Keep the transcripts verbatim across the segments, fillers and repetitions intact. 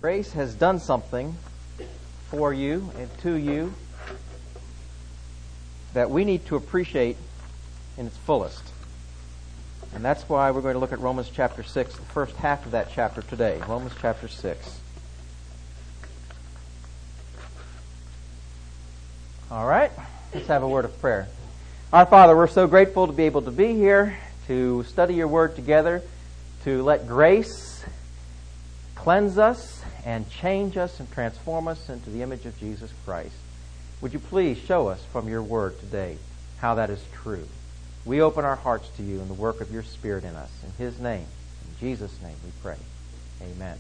Grace has done something for you and to you that we need to appreciate in its fullest. And that's why we're going to look at Romans chapter six, the first half of that chapter today. Romans chapter six. All right, let's have a word of prayer. Our Father, we're so grateful to be able to be here, to study your word together, to let grace cleanse us and change us and transform us into the image of Jesus Christ. Would you please show us from your word today how that is true? We open our hearts to you and the work of your Spirit in us. In His name, in Jesus' name we pray. Amen.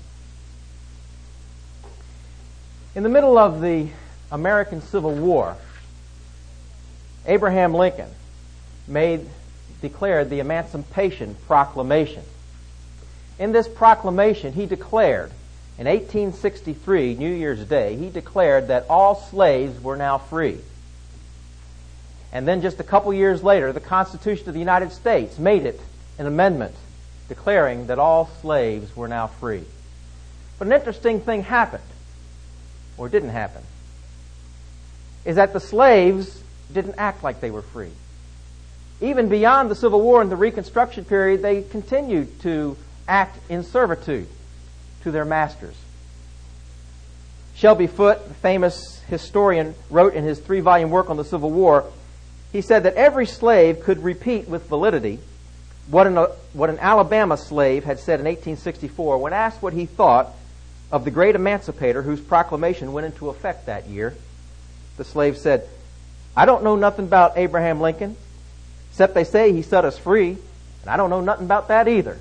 In the middle of the American Civil War, Abraham Lincoln made declared the Emancipation Proclamation. In this proclamation, he declared, in eighteen sixty-three, New Year's Day, he declared that all slaves were now free. And then just a couple years later, the Constitution of the United States made it an amendment declaring that all slaves were now free. But an interesting thing happened, or didn't happen, is that the slaves didn't act like they were free. Even beyond the Civil War and the Reconstruction period, they continued to act in servitude to their masters. Shelby Foote, the famous historian, wrote in his three-volume work on the Civil War, he said that every slave could repeat with validity what an, what an Alabama slave had said in eighteen sixty-four when asked what he thought of the great emancipator whose proclamation went into effect that year. The slave said, "I don't know nothing about Abraham Lincoln, except they say he set us free, and I don't know nothing about that either."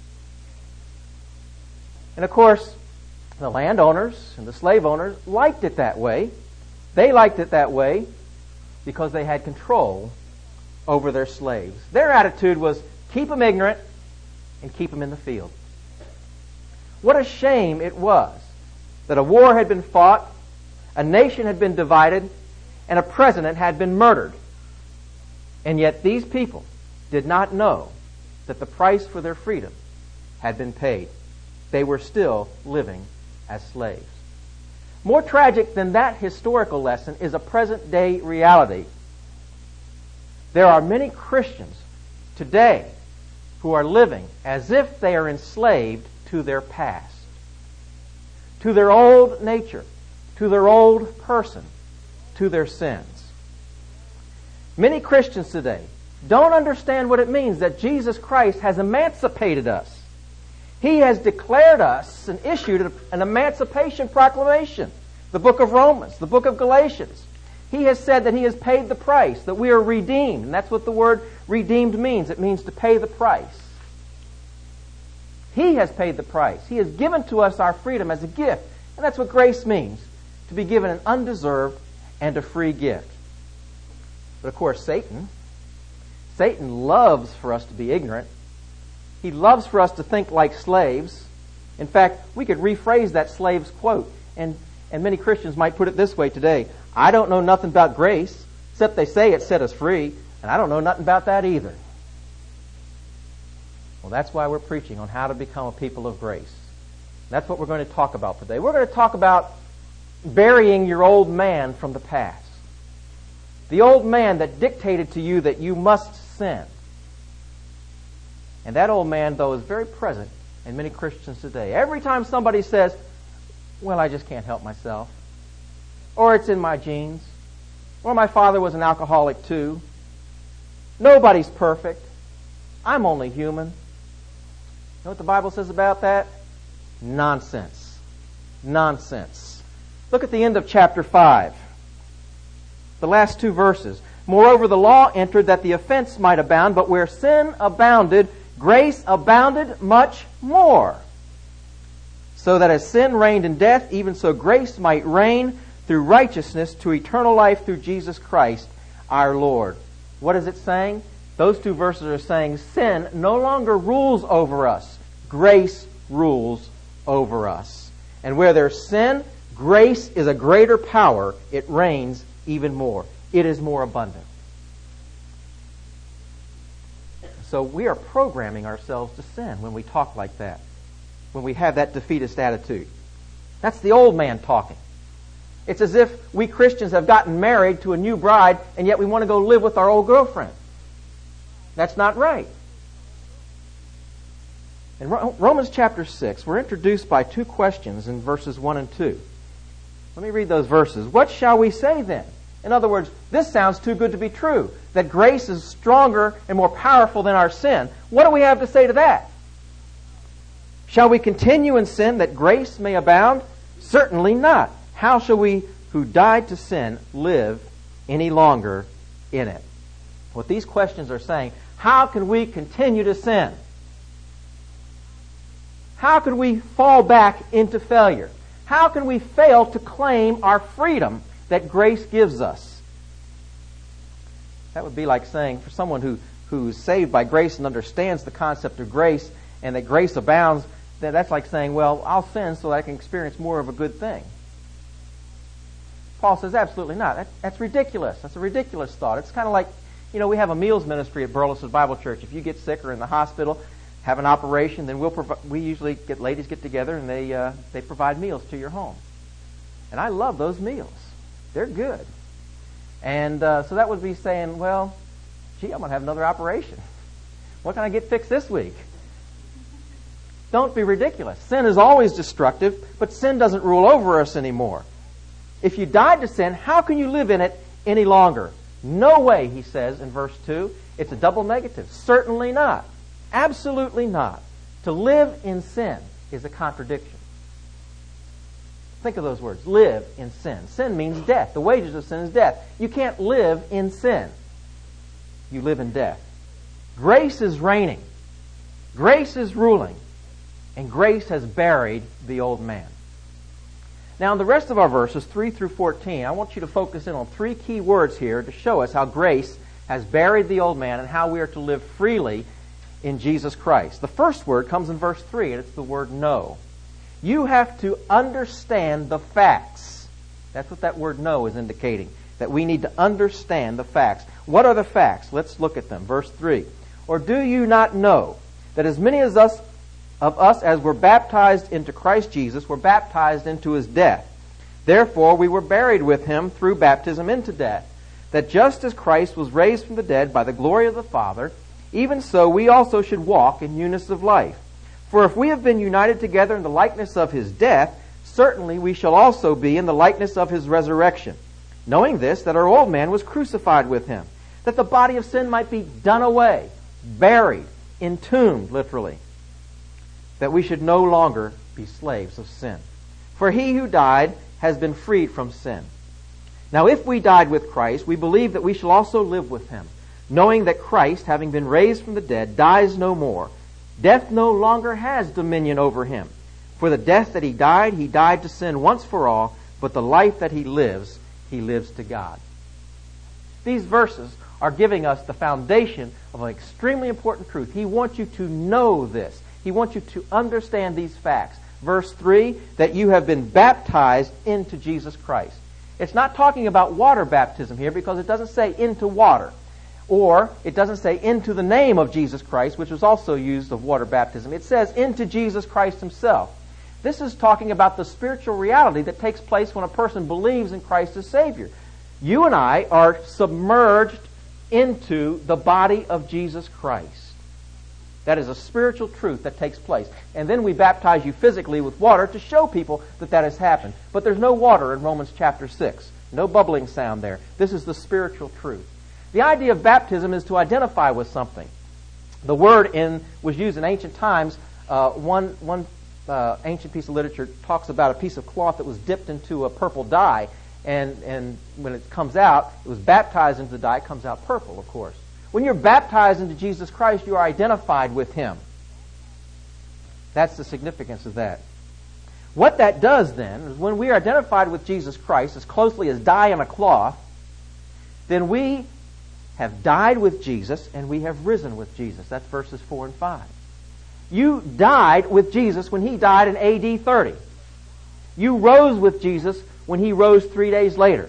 And of course, the landowners and the slave owners liked it that way. They liked it that way because they had control over their slaves. Their attitude was keep them ignorant and keep them in the field. What a shame it was that a war had been fought, a nation had been divided, and a president had been murdered. And yet these people did not know that the price for their freedom had been paid. They were still living as slaves. More tragic than that historical lesson is a present-day reality. There are many Christians today who are living as if they are enslaved to their past, to their old nature, to their old person, to their sins. Many Christians today don't understand what it means that Jesus Christ has emancipated us. He has declared us and issued an emancipation proclamation. The book of Romans, the book of Galatians. He has said that He has paid the price, that we are redeemed. And that's what the word redeemed means. It means to pay the price. He has paid the price. He has given to us our freedom as a gift. And that's what grace means, to be given an undeserved and a free gift. But of course, Satan, Satan loves for us to be ignorant. He loves for us to think like slaves. In fact, we could rephrase that slave's quote, and, and many Christians might put it this way today: I don't know nothing about grace, except they say it set us free, and I don't know nothing about that either. Well, that's why we're preaching on how to become a people of grace. That's what we're going to talk about today. We're going to talk about burying your old man from the past. The old man that dictated to you that you must sin. And that old man, though, is very present in many Christians today. Every time somebody says, well, I just can't help myself, or it's in my genes, or my father was an alcoholic too, nobody's perfect, I'm only human. You know what the Bible says about that? Nonsense. Nonsense. Look at the end of chapter five. The last two verses. Moreover, the law entered that the offense might abound, but where sin abounded, grace abounded much more. So that as sin reigned in death, even so grace might reign through righteousness to eternal life through Jesus Christ our Lord. What is it saying? Those two verses are saying sin no longer rules over us. Grace rules over us. And where there's sin, grace is a greater power. It reigns even more. It is more abundant. So we are programming ourselves to sin when we talk like that, when we have that defeatist attitude. That's the old man talking. It's as if we Christians have gotten married to a new bride, and yet we want to go live with our old girlfriend. That's not right. In Romans chapter six, we're introduced by two questions in verses one and two. Let me read those verses. What shall we say then? In other words, this sounds too good to be true, that grace is stronger and more powerful than our sin. What do we have to say to that? Shall we continue in sin that grace may abound? Certainly not. How shall we who died to sin live any longer in it? What these questions are saying, how can we continue to sin? How can we fall back into failure? How can we fail to claim our freedom that grace gives us? That would be like saying, for someone who, who's saved by grace and understands the concept of grace and that grace abounds, that that's like saying, well, I'll sin so that I can experience more of a good thing. Paul says, absolutely not. That, that's ridiculous. That's a ridiculous thought. It's kind of like, you know, we have a meals ministry at Burleson Bible Church. If you get sick or in the hospital, have an operation, then we'll provi- we usually get ladies get together and they uh, they provide meals to your home. And I love those meals. They're good. And uh, so that would be saying, well, gee, I'm going to have another operation. What can I get fixed this week? Don't be ridiculous. Sin is always destructive, but sin doesn't rule over us anymore. If you died to sin, how can you live in it any longer? No way, he says in verse two. It's a double negative. Certainly not. Absolutely not. To live in sin is a contradiction. Think of those words. Live in sin. Sin means death. The wages of sin is death. You can't live in sin. You live in death. Grace is reigning. Grace is ruling. And grace has buried the old man. Now, in the rest of our verses, three through fourteen, I want you to focus in on three key words here to show us how grace has buried the old man and how we are to live freely in Jesus Christ. The first word comes in verse three, and it's the word know. You have to understand the facts. That's what that word know is indicating, that we need to understand the facts. What are the facts? Let's look at them. Verse three. Or do you not know that as many as us of us as were baptized into Christ Jesus were baptized into his death? Therefore we were buried with him through baptism into death, that just as Christ was raised from the dead by the glory of the Father, even so we also should walk in newness of life. For if we have been united together in the likeness of his death, certainly we shall also be in the likeness of his resurrection. Knowing this, that our old man was crucified with him, that the body of sin might be done away, buried, entombed, literally, that we should no longer be slaves of sin. For he who died has been freed from sin. Now if we died with Christ, we believe that we shall also live with him, knowing that Christ, having been raised from the dead, dies no more. Death no longer has dominion over him. For the death that he died, he died to sin once for all, but the life that he lives, he lives to God. These verses are giving us the foundation of an extremely important truth. He wants you to know this. He wants you to understand these facts. Verse three, that you have been baptized into Jesus Christ. It's not talking about water baptism here because it doesn't say into water. Or it doesn't say into the name of Jesus Christ, which was also used of water baptism. It says into Jesus Christ himself. This is talking about the spiritual reality that takes place when a person believes in Christ as Savior. You and I are submerged into the body of Jesus Christ. That is a spiritual truth that takes place. And then we baptize you physically with water to show people that that has happened. But there's no water in Romans chapter six. No bubbling sound there. This is the spiritual truth. The idea of baptism is to identify with something. The word in was used in ancient times. Uh, one one uh, ancient piece of literature talks about a piece of cloth that was dipped into a purple dye, and, and when it comes out, it was baptized into the dye. It comes out purple, of course. When you're baptized into Jesus Christ, you are identified with him. That's the significance of that. What that does then is when we are identified with Jesus Christ as closely as dye in a cloth, then we have died with Jesus and we have risen with Jesus. That's verses four and five. You died with Jesus when he died in A D thirty. You rose with Jesus when he rose three days later.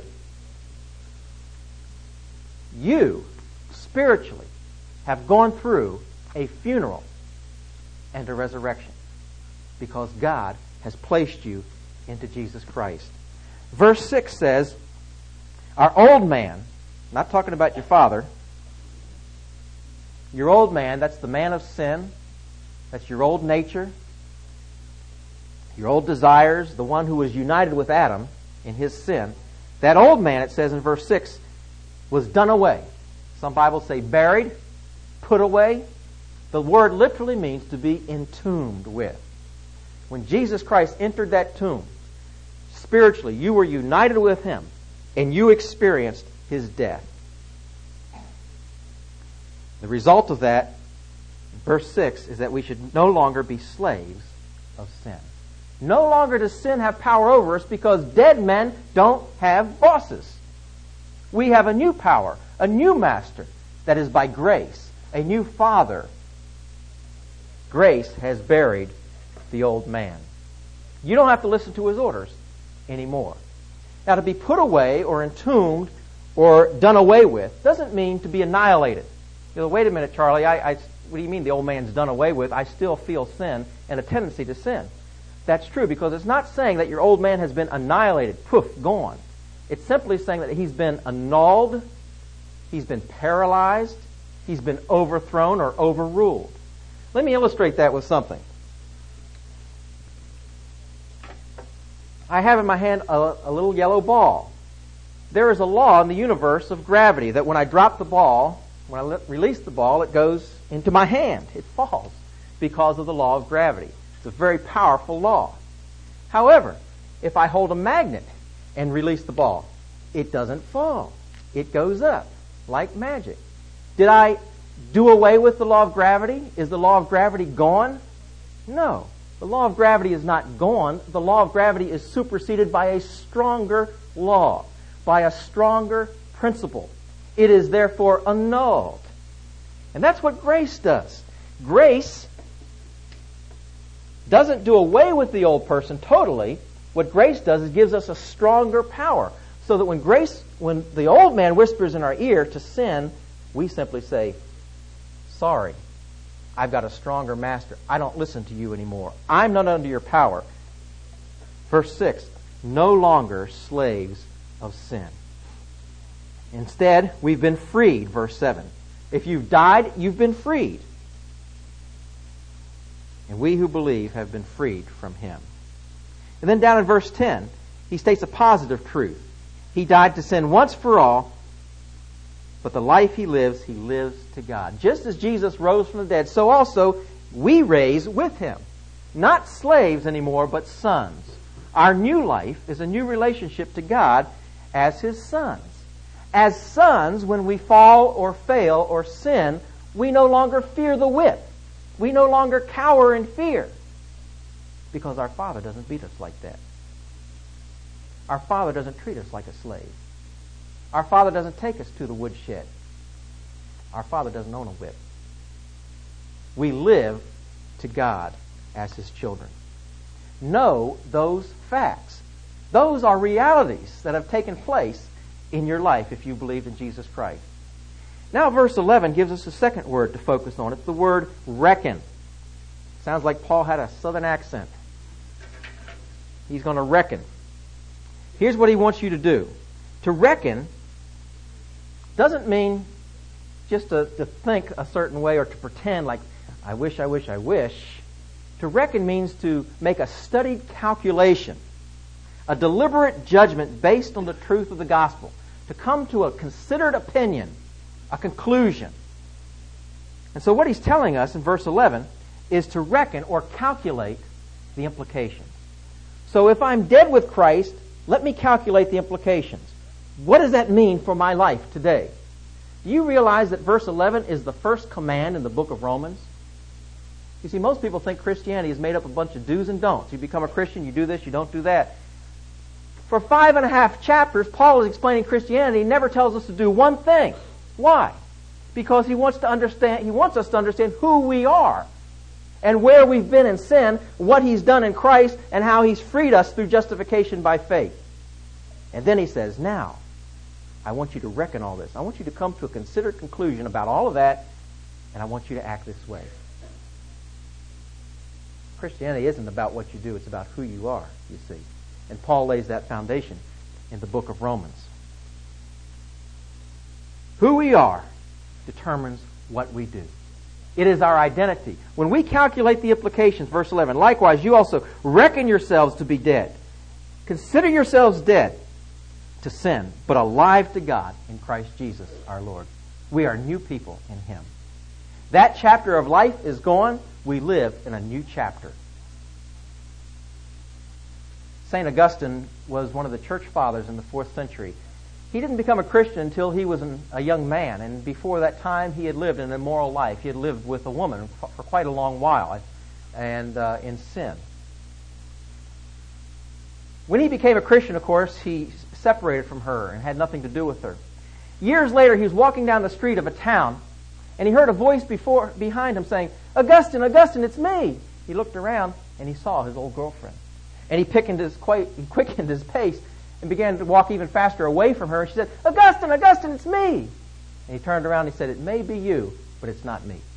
You, spiritually, have gone through a funeral and a resurrection because God has placed you into Jesus Christ. Verse six says, our old man, not talking about your father, your old man, that's the man of sin, that's your old nature, your old desires, the one who was united with Adam in his sin. That old man, it says in verse six, was done away. Some Bibles say buried, put away. The word literally means to be entombed with. When Jesus Christ entered that tomb, spiritually, you were united with Him, and you experienced His death. The result of that, verse six, is that we should no longer be slaves of sin. No longer does sin have power over us, because dead men don't have bosses. We have a new power, a new master, that is by grace, a new Father. Grace has buried the old man. You don't have to listen to his orders anymore. Now, to be put away or entombed or done away with doesn't mean to be annihilated. You know, wait a minute, Charlie, I, I, what do you mean the old man's done away with? I still feel sin and a tendency to sin. That's true, because it's not saying that your old man has been annihilated, poof, gone. It's simply saying that he's been annulled, he's been paralyzed, he's been overthrown or overruled. Let me illustrate that with something. I have in my hand a, a little yellow ball. There is a law in the universe of gravity that when I drop the ball, when I let, release the ball, it goes into my hand. It falls because of the law of gravity. It's a very powerful law. However, if I hold a magnet and release the ball, it doesn't fall. It goes up like magic. Did I do away with the law of gravity? Is the law of gravity gone? No. The law of gravity is not gone. The law of gravity is superseded by a stronger law, by a stronger principle. It is therefore annulled. And that's what grace does. Grace doesn't do away with the old person totally. What grace does is gives us a stronger power. So that when grace, when the old man whispers in our ear to sin, we simply say, sorry, I've got a stronger master. I don't listen to you anymore. I'm not under your power. Verse six, no longer slaves of sin. Instead, we've been freed, verse seven. If you've died, you've been freed. And we who believe have been freed from him. And then down in verse ten, he states a positive truth. He died to sin once for all, but the life he lives, he lives to God. Just as Jesus rose from the dead, so also we raise with him. Not slaves anymore, but sons. Our new life is a new relationship to God as his sons. As sons, when we fall or fail or sin, we no longer fear the whip. We no longer cower in fear, because our Father doesn't beat us like that. Our Father doesn't treat us like a slave. Our Father doesn't take us to the woodshed. Our Father doesn't own a whip. We live to God as his children. Know those facts. Those are realities that have taken place in your life if you believe in Jesus Christ. Now verse eleven gives us a second word to focus on. It's the word reckon. Sounds like Paul had a southern accent. He's going to reckon. Here's what he wants you to do. To reckon doesn't mean just to, to think a certain way or to pretend like, I wish, I wish, I wish. To reckon means to make a studied calculation, a deliberate judgment based on the truth of the gospel, to come to a considered opinion, a conclusion. And so what he's telling us in verse eleven is to reckon or calculate the implications. So if I'm dead with Christ, let me calculate the implications. What does that mean for my life today? Do you realize that verse eleven is the first command in the book of Romans? You see, most people think Christianity is made up of a bunch of do's and don'ts. You become a Christian, you do this, you don't do that. For five and a half chapters, Paul is explaining Christianity. He never tells us to do one thing. Why? Because he wants to understand, he wants us to understand who we are and where we've been in sin, what he's done in Christ, and how he's freed us through justification by faith. And then he says, now, I want you to reckon all this. I want you to come to a considered conclusion about all of that, and I want you to act this way. Christianity isn't about what you do, it's about who you are, you see. And Paul lays that foundation in the book of Romans. Who we are determines what we do. It is our identity. When we calculate the implications, verse eleven, likewise you also reckon yourselves to be dead. Consider yourselves dead to sin, but alive to God in Christ Jesus our Lord. We are new people in Him. That chapter of life is gone. We live in a new chapter. Saint Augustine was one of the church fathers in the fourth century. He didn't become a Christian until he was an, a young man, and before that time he had lived an immoral life. He had lived with a woman for, for quite a long while, and uh, in sin. When he became a Christian, of course, he separated from her and had nothing to do with her. Years later, he was walking down the street of a town, and he heard a voice before behind him saying, "Augustine, Augustine, it's me." He looked around, and he saw his old girlfriend. And he, quickened his, he quickened his pace and began to walk even faster away from her. And she said, "Augustine, Augustine, it's me." And he turned around and he said, "It may be you, but it's not me."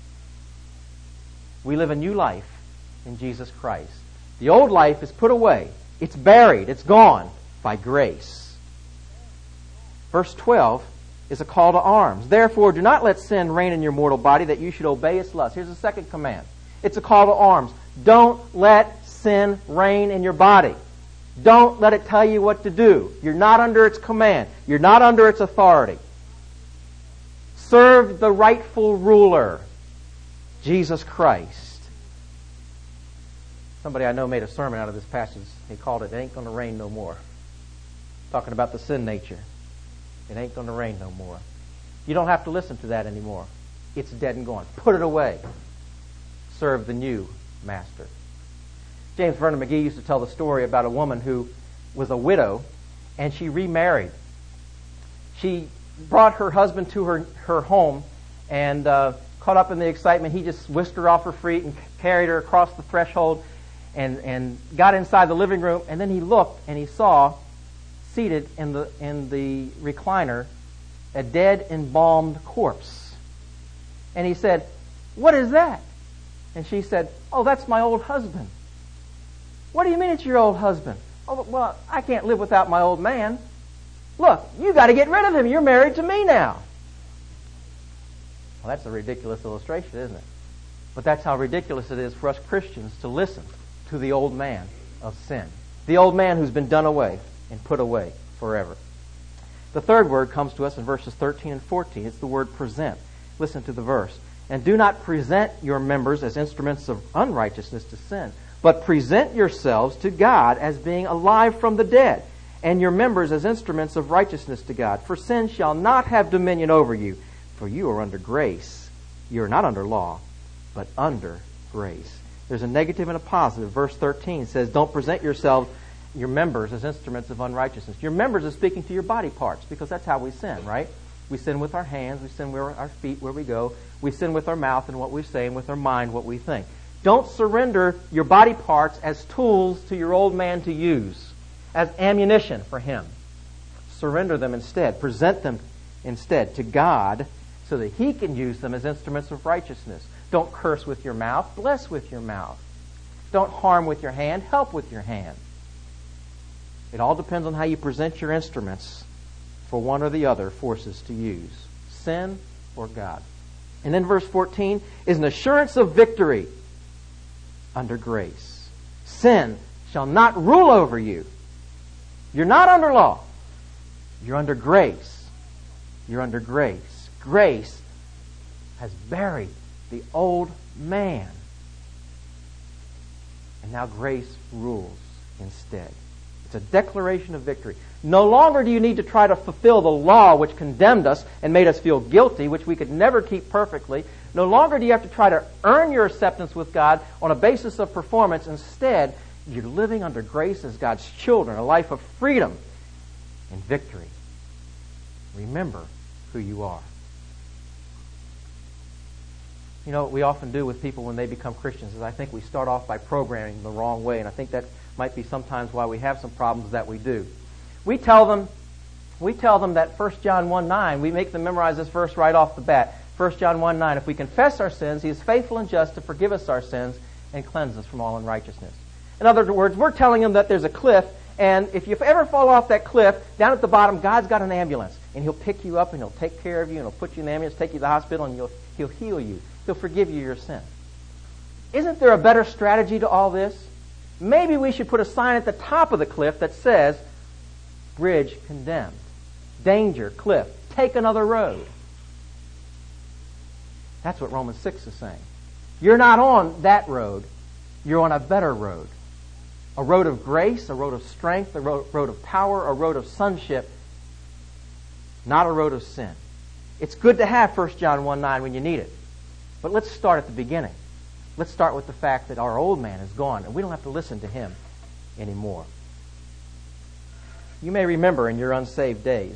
We live a new life in Jesus Christ. The old life is put away. It's buried. It's gone by grace. Verse twelve is a call to arms. Therefore, do not let sin reign in your mortal body, that you should obey its lust. Here's the second command. It's a call to arms. Don't let sin reign in your body. Don't let it tell you what to do. You're not under its command. You're not under its authority. Serve the rightful ruler, Jesus Christ. Somebody I know made a sermon out of this passage. He called it, "It Ain't Gonna Rain No More." Talking about the sin nature. It ain't going to rain no more. You don't have to listen to that anymore. It's dead and gone. Put it away. Serve the new master. James Vernon McGee used to tell the story about a woman who was a widow, and she remarried. She brought her husband to her, her home, and uh, caught up in the excitement, he just whisked her off her feet and carried her across the threshold and, and got inside the living room, and then he looked and he saw seated in the in the recliner a dead, embalmed corpse. And he said, "What is that?" And she said, "Oh, that's my old husband." "What do you mean it's your old husband?" "Oh, well, I can't live without my old man. Look, you got to get rid of him. You're married to me now." Well, that's a ridiculous illustration, isn't it? But that's how ridiculous it is for us Christians to listen to the old man of sin. The old man who's been done away and put away forever. The third word comes to us in verses thirteen and fourteen. It's the word present. Listen to the verse. "And do not present your members as instruments of unrighteousness to sin, but present yourselves to God as being alive from the dead, and your members as instruments of righteousness to God. For sin shall not have dominion over you, for you are under grace. You are not under law, but under grace." There's a negative and a positive. Verse thirteen says, don't present yourselves, your members, as instruments of unrighteousness. Your members is speaking to your body parts, because that's how we sin, right? We sin with our hands, we sin with our feet where we go, we sin with our mouth and what we say, and with our mind what we think. Don't surrender your body parts as tools to your old man to use, as ammunition for him. Surrender them instead. Present them instead to God so that He can use them as instruments of righteousness. Don't curse with your mouth, bless with your mouth. Don't harm with your hand, help with your hand. It all depends on how you present your instruments for one or the other forces to use, sin or God. And then verse fourteen is an assurance of victory under grace. Sin shall not rule over you. You're not under law. You're under grace. You're under grace. Grace has buried the old man. And now grace rules instead. It's a declaration of victory. No longer do you need to try to fulfill the law which condemned us and made us feel guilty, which we could never keep perfectly. No longer do you have to try to earn your acceptance with God on a basis of performance. Instead, you're living under grace as God's children, a life of freedom and victory. Remember who you are. You know, what we often do with people when they become Christians is I think we start off by programming the wrong way, and I think that might be sometimes why we have some problems that we do. We tell them, we tell them that First John one nine, we make them memorize this verse right off the bat. First John one nine, if we confess our sins, He is faithful and just to forgive us our sins and cleanse us from all unrighteousness. In other words, we're telling them that there's a cliff And if you ever fall off that cliff, down at the bottom, God's got an ambulance. And He'll pick you up and He'll take care of you and He'll put you in the ambulance, take you to the hospital, and He'll, he'll heal you. He'll forgive you your sin. Isn't there a better strategy to all this? Maybe we should put a sign at the top of the cliff that says, bridge condemned. Danger, cliff. Take another road. That's what Romans six is saying. You're not on that road. You're on a better road. A road of grace, a road of strength, a road, road of power, a road of sonship, not a road of sin. It's good to have First John one nine when you need it. But let's start at the beginning. Let's start with the fact that our old man is gone and we don't have to listen to him anymore. You may remember in your unsaved days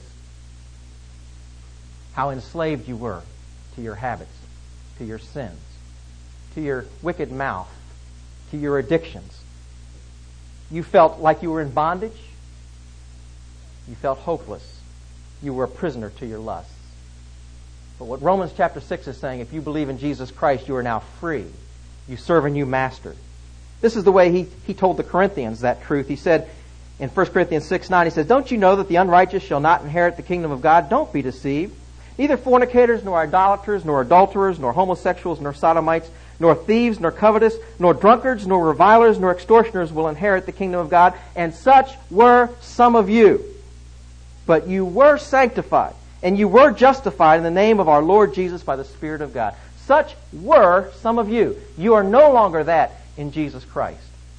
how enslaved you were to your habits, to your sins, to your wicked mouth, to your addictions. You felt like you were in bondage. You felt hopeless. You were a prisoner to your lusts. But what Romans chapter six is saying, if you believe in Jesus Christ, you are now free. You serve a new master. This is the way he, he told the Corinthians that truth. He said in First Corinthians six nine, he says, don't you know that the unrighteous shall not inherit the kingdom of God? Don't be deceived. Neither fornicators, nor idolaters, nor adulterers, nor homosexuals, nor sodomites, nor thieves, nor covetous, nor drunkards, nor revilers, nor extortioners will inherit the kingdom of God. And such were some of you. But you were sanctified, and you were justified in the name of our Lord Jesus by the Spirit of God. Such were some of you. You are no longer that in Jesus Christ.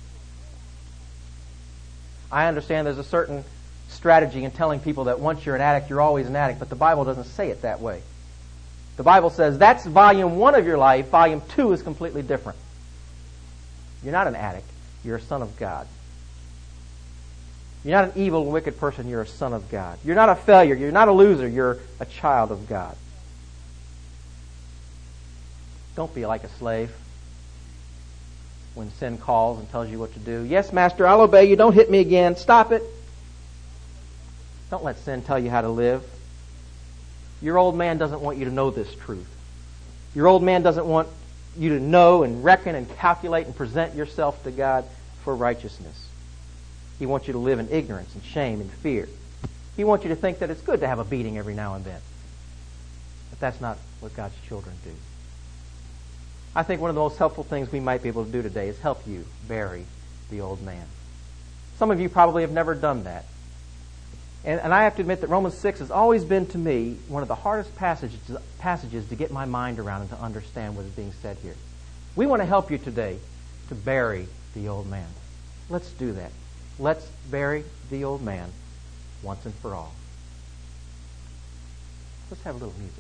I understand there's a certain strategy in telling people that once you're an addict, you're always an addict, but the Bible doesn't say it that way. The Bible says that's volume one of your life. Volume two is completely different. You're not an addict. You're a son of God. You're not an evil, wicked person. You're a son of God. You're not a failure. You're not a loser. You're a child of God. Don't be like a slave when sin calls and tells you what to do. Yes, Master, I'll obey you. Don't hit me again. Stop it. Don't let sin tell you how to live. Your old man doesn't want you to know this truth. Your old man doesn't want you to know and reckon and calculate and present yourself to God for righteousness. He wants you to live in ignorance and shame and fear. He wants you to think that it's good to have a beating every now and then. But that's not what God's children do. I think one of the most helpful things we might be able to do today is help you bury the old man. Some of you probably have never done that. And, and I have to admit that Romans six has always been to me one of the hardest passages, passages to get my mind around and to understand what is being said here. We want to help you today to bury the old man. Let's do that. Let's bury the old man once and for all. Let's have a little music.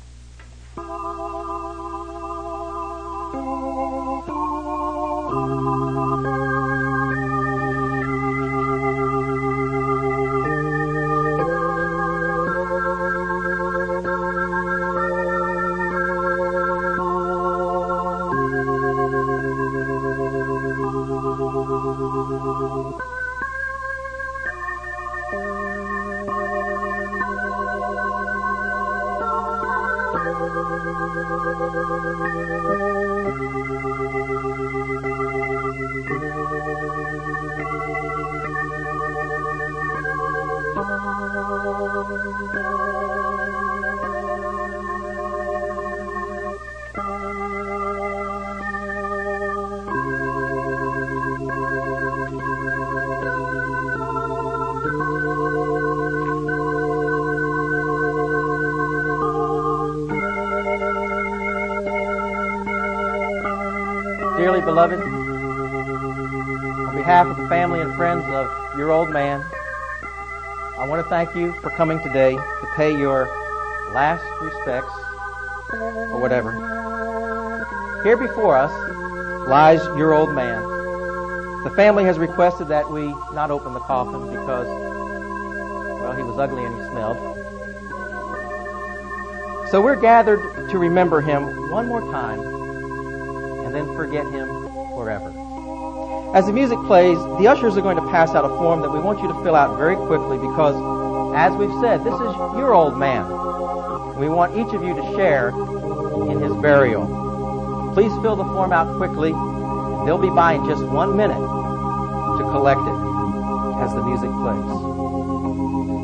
Dearly beloved, on behalf of the family and friends of your old man, I want to thank you for coming today to pay your last respects, or whatever. Here before us lies your old man. The family has requested that we not open the coffin because, well, he was ugly and he smelled. So we're gathered to remember him one more time and then forget him forever. As the music plays, the ushers are going to pass out a form that we want you to fill out very quickly because, as we've said, this is your old man. We want each of you to share in his burial. Please fill the form out quickly. They'll be by in just one minute to collect it. as the music plays.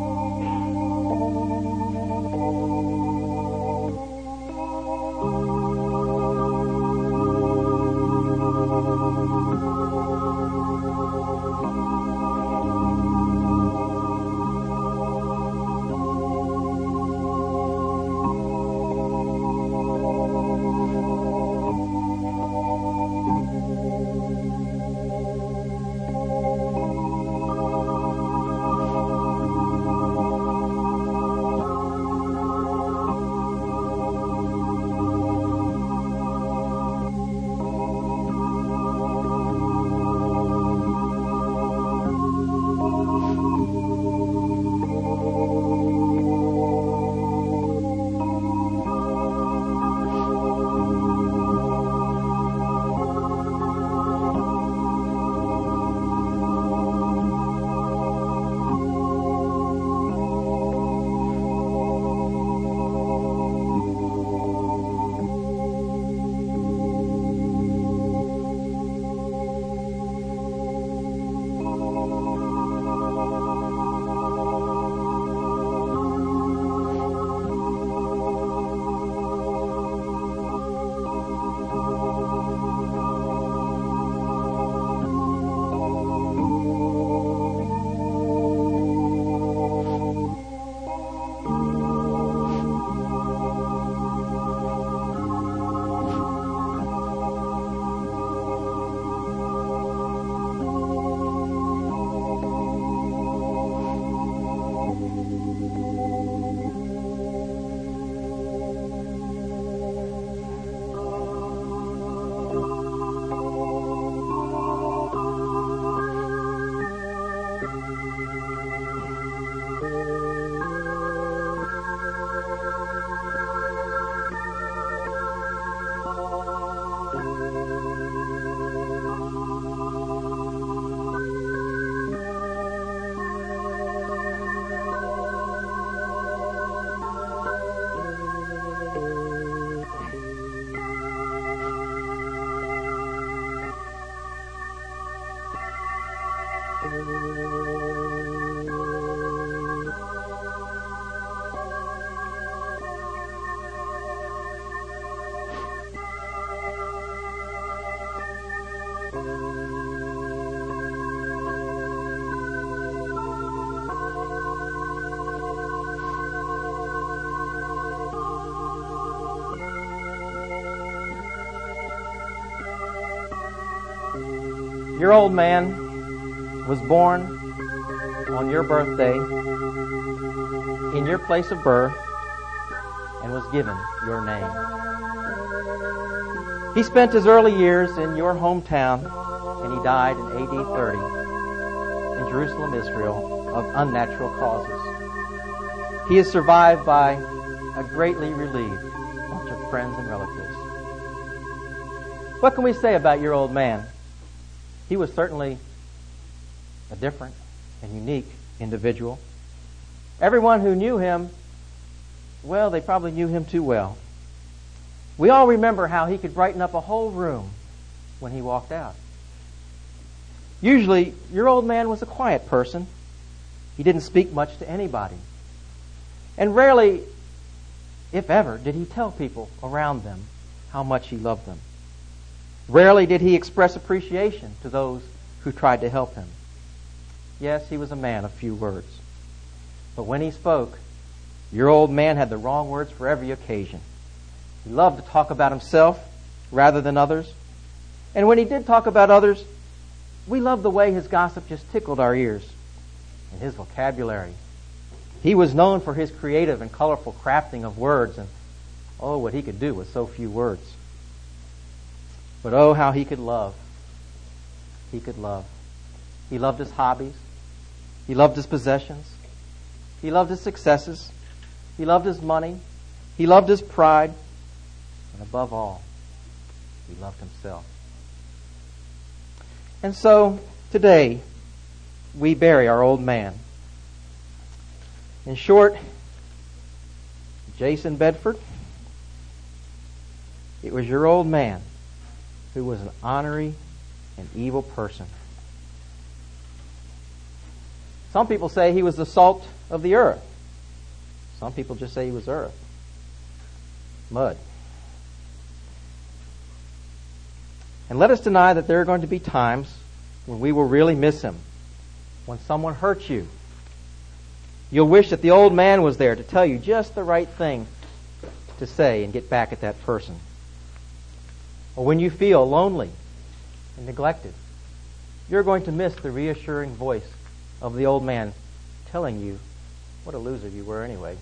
Your old man was born on your birthday in your place of birth and was given your name. He spent his early years in your hometown and he died in A D thirty in Jerusalem, Israel, of unnatural causes. He is survived by a greatly relieved bunch of friends and relatives. What can we say about your old man? He was certainly a different and unique individual. Everyone who knew him, well, they probably knew him too well. We all remember how he could brighten up a whole room when he walked out. Usually, your old man was a quiet person. He didn't speak much to anybody. And rarely, if ever, did he tell people around them how much he loved them. Rarely did he express appreciation to those who tried to help him. Yes, he was a man of few words. But when he spoke, your old man had the wrong words for every occasion. He loved to talk about himself rather than others. And when he did talk about others, we loved the way his gossip just tickled our ears and his vocabulary. He was known for his creative and colorful crafting of words, and oh, what he could do with so few words. But oh, how he could love. He could love. He loved his hobbies. He loved his possessions. He loved his successes. He loved his money. He loved his pride. And above all, he loved himself. And so, today, we bury our old man. In short, Jason Bedford, it was your old man who was an ornery and evil person. Some people say he was the salt of the earth. Some people just say he was earth. Mud. And let us deny that there are going to be times when we will really miss him. When someone hurts you, you'll wish that the old man was there to tell you just the right thing to say and get back at that person. Or when you feel lonely and neglected, you're going to miss the reassuring voice of the old man telling you what a loser you were anyway.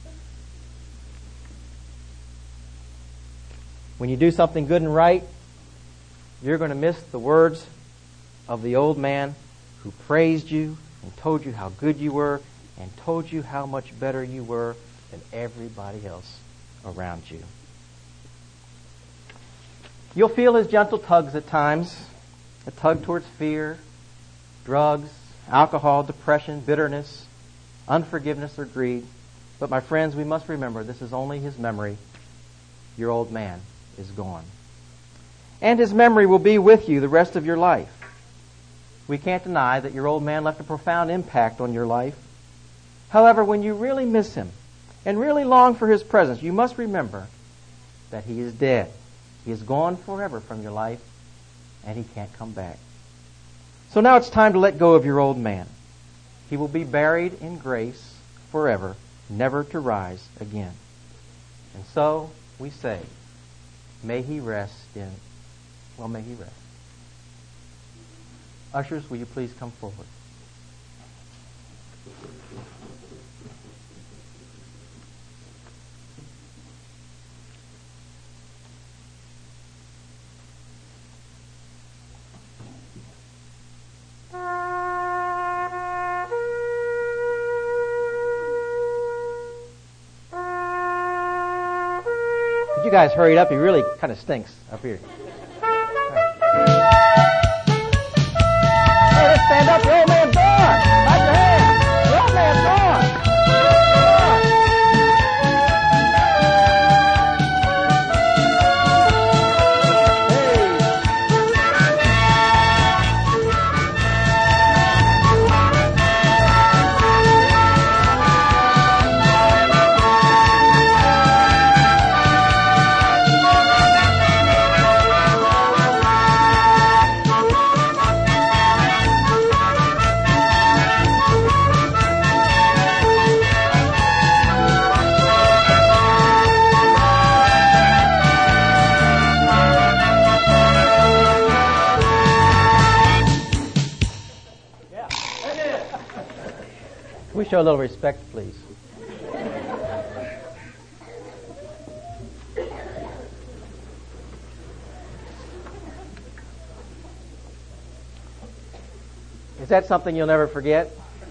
When you do something good and right, you're going to miss the words of the old man who praised you and told you how good you were and told you how much better you were than everybody else around you. You'll feel his gentle tugs at times, a tug towards fear, drugs, alcohol, depression, bitterness, unforgiveness, or greed. But my friends, we must remember this is only his memory. Your old man is gone. And his memory will be with you the rest of your life. We can't deny that your old man left a profound impact on your life. However, when you really miss him and really long for his presence, you must remember that he is dead. He is gone forever from your life, and he can't come back. So now it's time to let go of your old man. He will be buried in grace forever, never to rise again. And so we say, may he rest in, well, may he rest. Ushers, will you please come forward? Could you guys hurry it up? He really kind of stinks up here. Stand up, the old man's gone. Clap your hands. The old man's gone. Can we show a little respect, please? Is that something you'll never forget?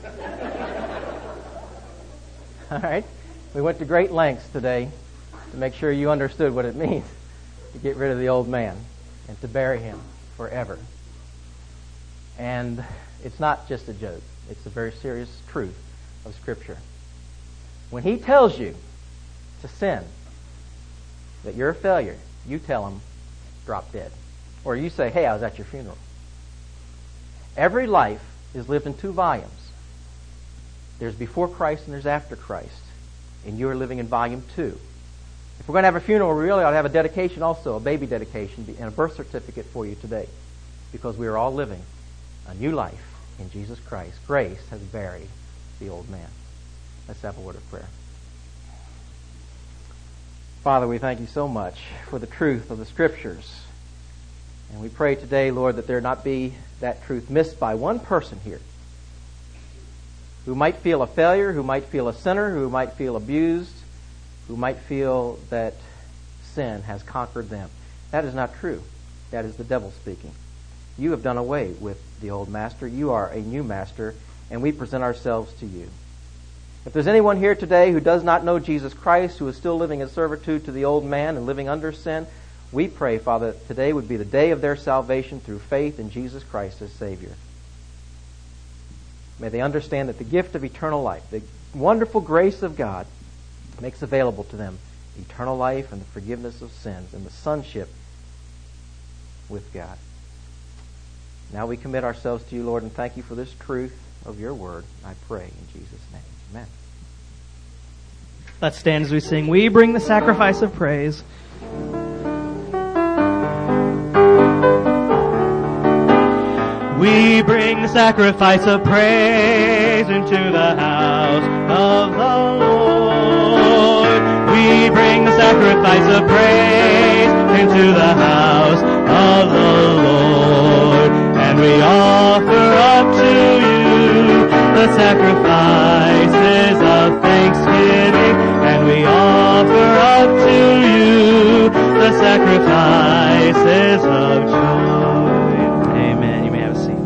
All right. We went to great lengths today to make sure you understood what it means to get rid of the old man and to bury him forever. And it's not just a joke. It's a very serious truth of Scripture. When he tells you to sin, that you're a failure, you tell him, drop dead. Or you say, hey, I was at your funeral. Every life is lived in two volumes. There's before Christ and there's after Christ. And you're living in volume two. If we're going to have a funeral, we really ought to have a dedication also, a baby dedication, and a birth certificate for you today. Because we are all living a new life in Jesus Christ. Grace has buried the old man. Let's have a word of prayer. Father, we thank you so much for the truth of the Scriptures. And we pray today, Lord, that there not be that truth missed by one person here who might feel a failure, who might feel a sinner, who might feel abused, who might feel that sin has conquered them. That is not true. That is the devil speaking. You have done away with the old master. You are a new master, and we present ourselves to you. If there's anyone here today who does not know Jesus Christ, who is still living in servitude to the old man and living under sin, we pray, Father, that today would be the day of their salvation through faith in Jesus Christ as Savior. May they understand that the gift of eternal life, the wonderful grace of God, makes available to them eternal life and the forgiveness of sins and the sonship with God. Now we commit ourselves to you, Lord, and thank you for this truth of your word. I pray in Jesus' name. Amen. Let's stand as we sing, "We Bring the Sacrifice of Praise." We bring the sacrifice of praise into the house of the Lord. We bring the sacrifice of praise into the house of the Lord. And we offer up to you the sacrifices of thanksgiving. And we offer up to you the sacrifices of joy. Amen. You may have a seat.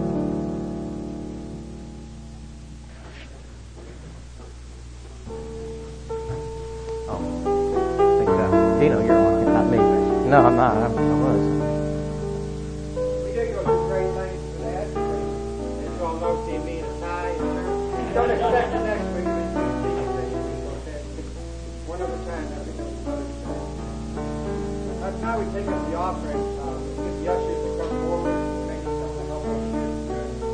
Dino, you're on, not me. No, I'm not. I, I was. We did go through great lengths for that. As you all know, see me in a tie. Don't expect the next week to be next week, okay? One other time, that'll be another time. Uh, now we take up the offering. Uh, get the ushers to come forward. Maybe someone help us with this.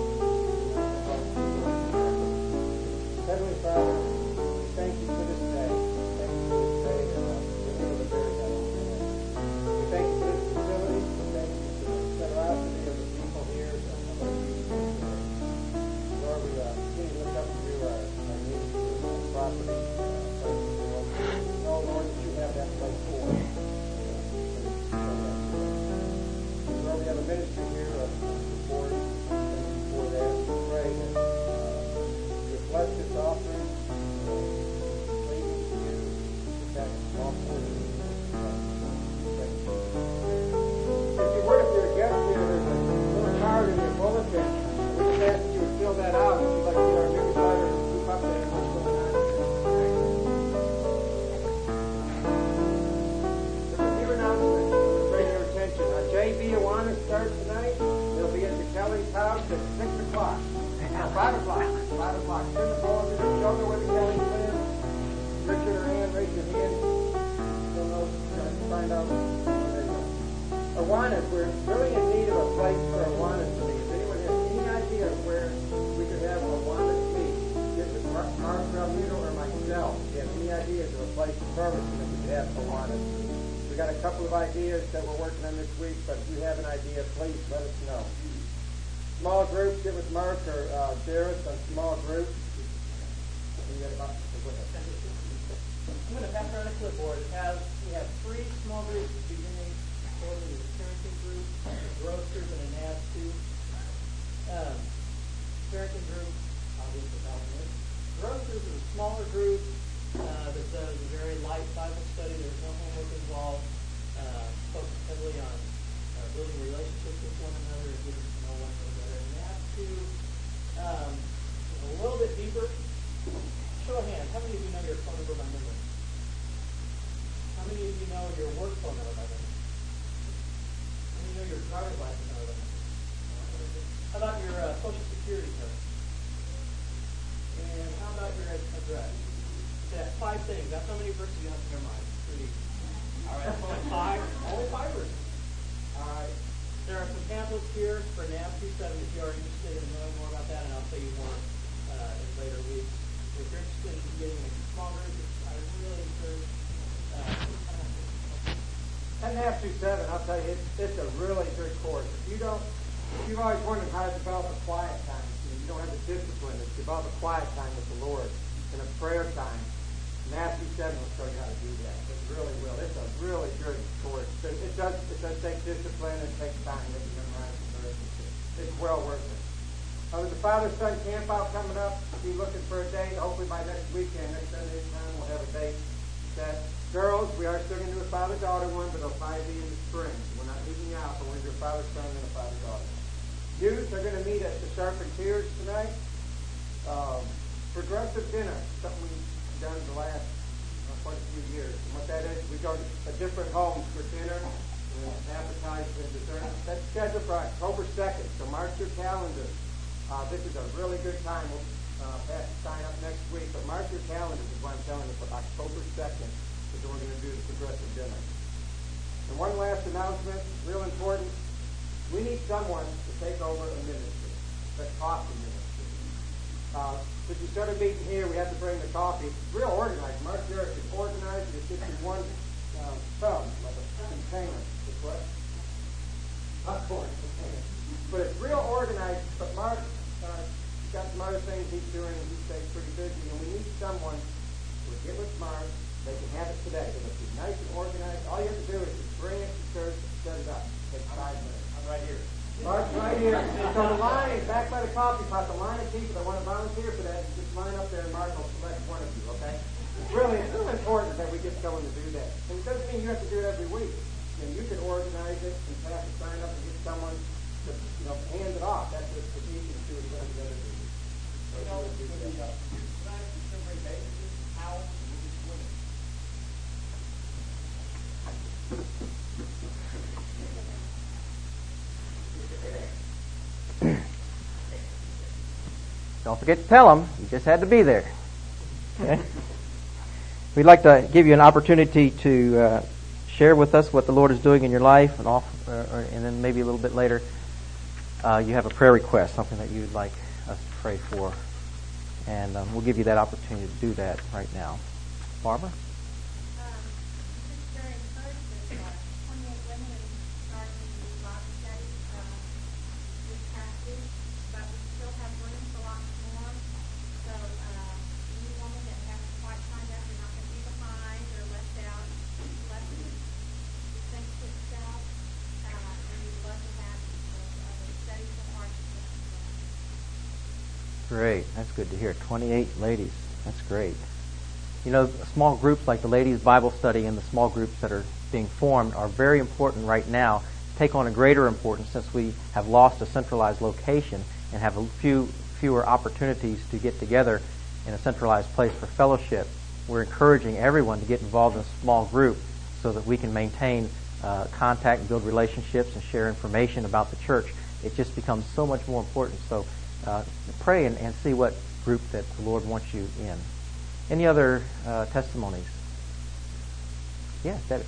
Heavenly Father, we thank you for this day. Thank you for this day. And, uh, Thank you for this facility. Thank you for the generosity of the people here. Lord, we uh, continue to look up to you, our, our needs for our property. Uh, we know, Lord, that you have that place for us. Lord, we have a ministry here of support. Thank you for that. We pray that uh, you bless this offering. Please, you that small portion. If you were to be a guest here, there's a little card in your bulletin. We just ask that you would fill that out if you'd like to get our newsletter and keep updated on what's going on here. There's a few announcements to bring your attention. Our J V Awana starts tonight. It'll be at the Kelly's house at six o'clock. No, five o'clock. five o'clock. Turn the phone to the show know where the Kellys live. Richard or Ann, raise your hand. You'll know, try to find out. Awanas, we're really in need of a place for Awanas to meet. If anyone has any idea of where we could have Awanas meet, give it to Mark Ramuto or myself. If you have any ideas of a place in Ferguson that we could have Awanas. We got a couple of ideas that we're working on this week, but if you have an idea, please let us know. Small groups, get with Mark or uh, Darius on small groups. I'm going to pass around a clipboard. It has, we have three small groups beginning for the parenting group, a Roasters, and a N A B two. Um, parenting group, obviously, this. Roasters is a smaller group uh, that does a very light Bible study. There's no homework involved. Uh, focused heavily on uh, building relationships with one another and getting to know one another. And N A B two, um, a little bit deeper. Show of hands. How many of you know your phone number by memory? How many of you know your work phone number by memory? How many know your driver's license number by memory? How about your uh, social security card? And how about your address? Yeah, five things. That's how many verses you have to memorize. Pretty easy. All right, that's only five. Only five verses. All right. There are some pamphlets here for N A B two seven if you are interested in knowing more about that, and I'll tell you more uh, in later weeks. If you're interested in getting a small group, I really encourage. N A B two seven, I'll tell you, it's, it's a really good course. If you don't, if you've always wondered how to develop a quiet time, you, know, you don't have the discipline to develop a quiet time with the Lord and a prayer time, N A B two seven will show you how to do that. It really will. It's a really good course. It, it does it does take discipline and it takes time to memorize the verses. It's well worth it. Uh, there's a father-son camp out coming up. Be looking for a date. Hopefully by next weekend, next Sunday time, we'll have a date set. Girls, we are still going to do a father-daughter one, but it'll probably be in the spring. We're not leaving you out, but we're going to do a father-son and a father-daughter. Youth are going to meet at the Sharpen Tears tonight. Um, progressive dinner, something we've done the last uh, quite a few years. And what that is, we go to a different homes for dinner, and appetizers and dessert. That's scheduled for October second, so mark your calendar. Uh, this is a really good time. We'll uh, have to sign up next week, but mark your calendars is what I'm telling you for October second is when we're going to do the progressive dinner. And one last announcement, real important. We need someone to take over a ministry, the coffee ministry. Uh, since we started meeting here, we had to bring the coffee. It's real organized. Mark Derrick is organized. It fits in one uh, tub, like a container. It's what? Popcorn container. But it's real organized. But Mark uh, got some other things he's doing, and he stays pretty busy. And we need someone to get with Mark. They can have it today. It'll be nice and organized. All you have to do is just bring it to church and set it up. It takes five minutes. I'm right here. Mark's right here. So the line, back by the coffee pot, the line of people that want to volunteer for that, just line up there and Mark will select one of you, okay? It's really, it's really important that we get someone to do that. And it doesn't mean you have to do it every week. I mean, you can organize it and pass a sign up and get someone to, you know, hand it off. That's what the deacons do and some of the other people. So you know, do that. How will be swimming? Don't forget to tell them. You just had to be there. Okay? We'd like to give you an opportunity to uh, share with us what the Lord is doing in your life, and, off, uh, or, and then maybe a little bit later, uh, you have a prayer request, something that you'd like us to pray for. And um, we'll give you that opportunity to do that right now. Barbara? Great. That's good to hear. twenty-eight ladies. That's great. You know, small groups like the Ladies' Bible Study and the small groups that are being formed are very important right now, take on a greater importance since we have lost a centralized location and have a few fewer opportunities to get together in a centralized place for fellowship. We're encouraging everyone to get involved in a small group so that we can maintain uh, contact and build relationships and share information about the church. It just becomes so much more important. So uh, pray and, and see what group that the Lord wants you in. Any other uh, testimonies? Yes, Debbie.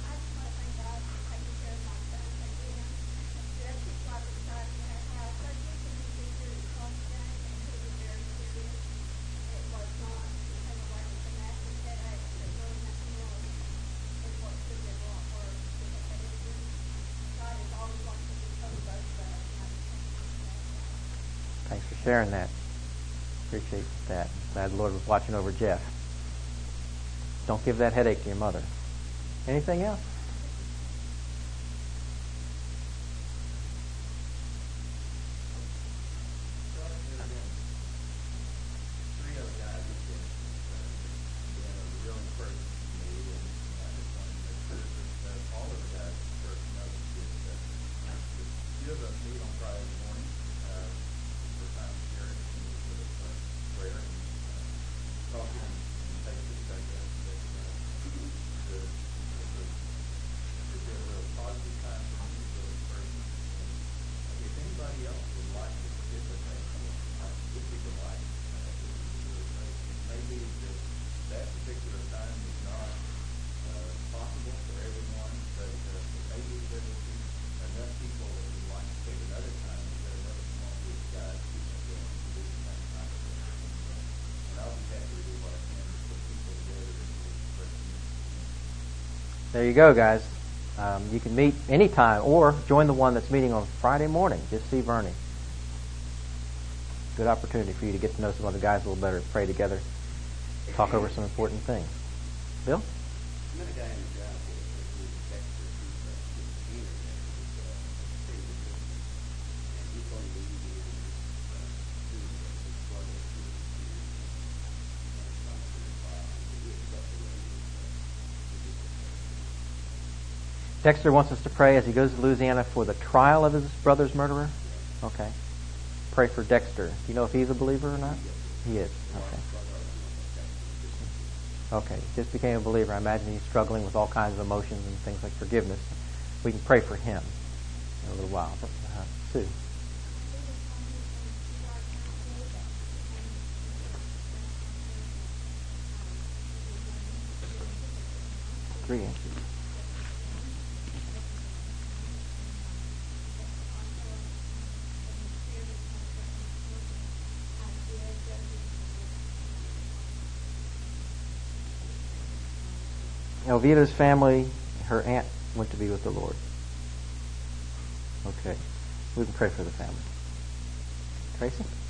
Thanks for sharing that. Appreciate that. Glad the Lord was watching over Jeff. Don't give that headache to your mother. Anything else? There you go, guys. Um, you can meet anytime or join the one that's meeting on Friday morning. Just see Vernie. Good opportunity for you to get to know some other guys a little better, pray together, talk over some important things. Bill? Dexter wants us to pray as he goes to Louisiana for the trial of his brother's murderer. Okay. Pray for Dexter. Do you know if he's a believer or not? He is. Okay. Okay. He just became a believer. I imagine he's struggling with all kinds of emotions and things like forgiveness. We can pray for him in a little while. Uh, Sue. Three inches. Elvira's family, her aunt went to be with the Lord. Okay. We can pray for the family. Tracy?